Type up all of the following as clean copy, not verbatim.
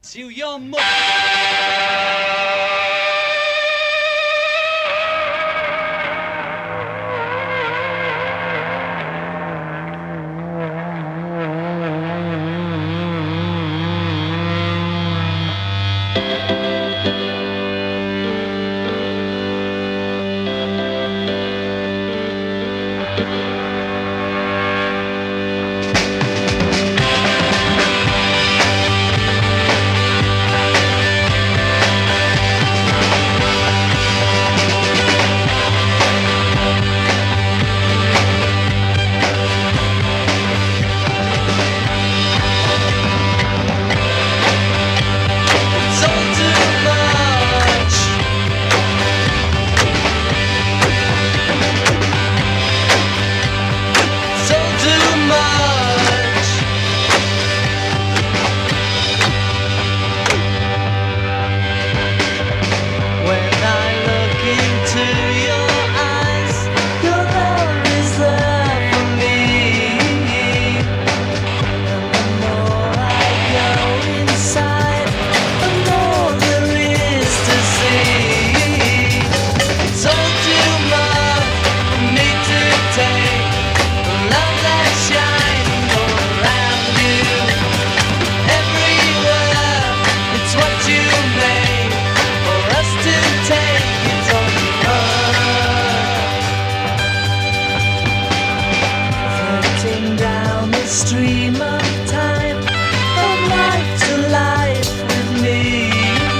to your mother. Stream of time, of life to life with me.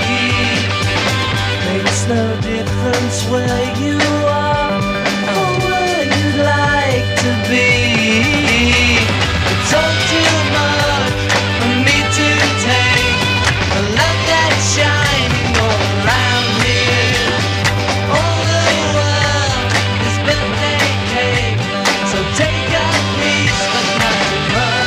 Makes no difference where you are or where you'd like to be. It's all too much for me to take. The love that's shining all around here. All the world is birthday cake, so take a piece but not too much.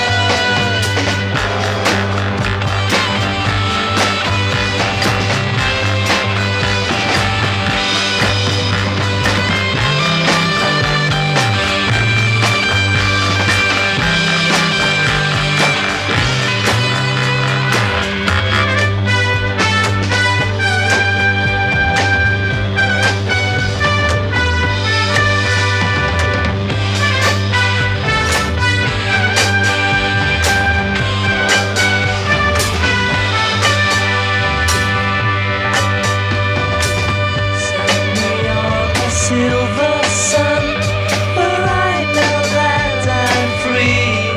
Silver sun, where I know that I'm free.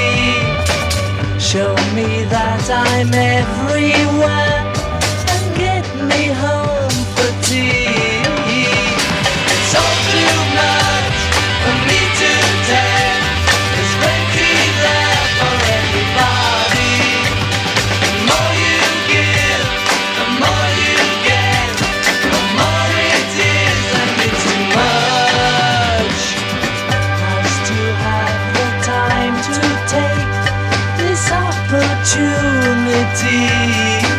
Show me that I'm everywhere and get me home for tea. It's all too much for me to take. There's plenty there for everybody. The more you give, the more you get, the more it is. It's too much. Nice to have the time to take this opportunity.